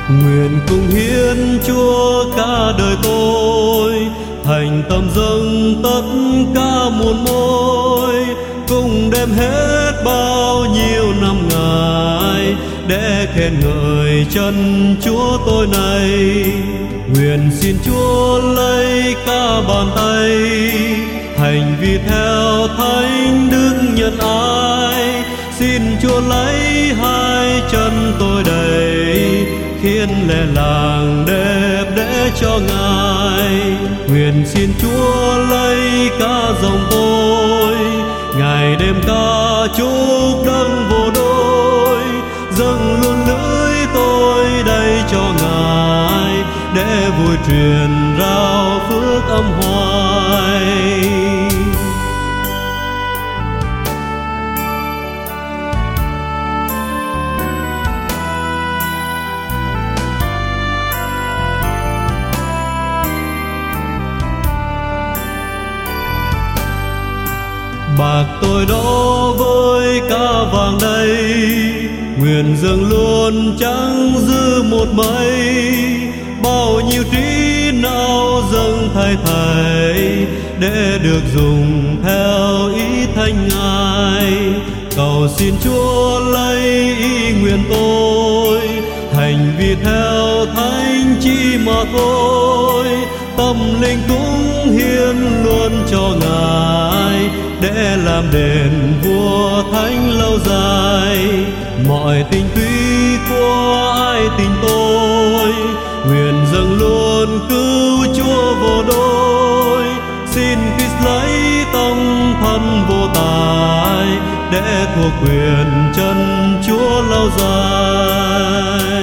Nguyện cùng hiến Chúa cả đời tôi, thành tâm dâng tất cả muôn mối, cùng đem hết bao nhiêu năm ngày để khen ngợi chân Chúa tôi này. Nguyện xin Chúa lấy cả bàn tay, hành vi theo Thánh Đức Nhân Ái. Xin Chúa lấy hai chân tôi đầy, khiến lẽ làng đẹp để cho Ngài. Nguyện xin Chúa lấy cả dòng tôi, ngày đêm ca chúc đấng vô đối, dâng luôn lưỡi tôi đây cho Ngài, để vui truyền rao phước âm hoài. Bạc tôi đó với cả vàng đây, nguyện dâng luôn chẳng dư một mấy. Bao nhiêu trí não dâng thay thầy, để được dùng theo ý Thánh Ngài. Cầu xin Chúa lấy ý nguyện tôi, hành vi theo Thánh chỉ mà thôi. Tâm linh cũng hiến luôn cho Ngài, để làm đền vua Thánh lâu dài. Mọi tình tuy của ai tình tôi, nguyện dâng luôn cứu Chúa vô đối. Xin Christ lấy tâm thân vô tài, để thuộc quyền chân Chúa lâu dài.